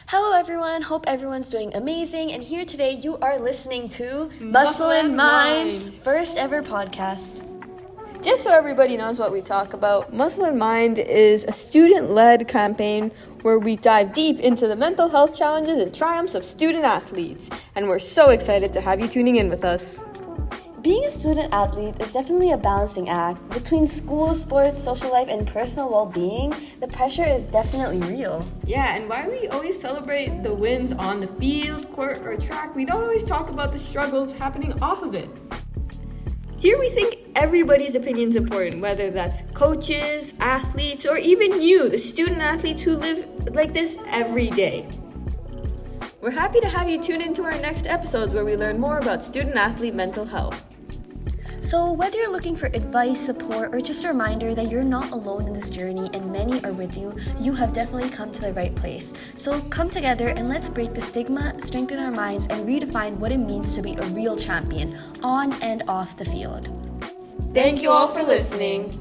Hello everyone, hope everyone's doing amazing, and here today you are listening to Muscle and Mind's first ever podcast. Just so everybody knows what we talk about, Muscle and Mind is a student-led campaign where we dive deep into the mental health challenges and triumphs of student athletes, and we're so excited to have you tuning in with us. Being a student athlete is definitely a balancing act. Between school, sports, social life, and personal well-being, the pressure is definitely real. Yeah, and while we always celebrate the wins on the field, court, or track, we don't always talk about the struggles happening off of it. Here we think everybody's opinion is important, whether that's coaches, athletes, or even you, the student athletes who live like this every day. We're happy to have you tune into our next episodes where we learn more about student-athlete mental health. So whether you're looking for advice, support, or just a reminder that you're not alone in this journey and many are with you, you have definitely come to the right place. So come together and let's break the stigma, strengthen our minds, and redefine what it means to be a real champion on and off the field. Thank you all for listening.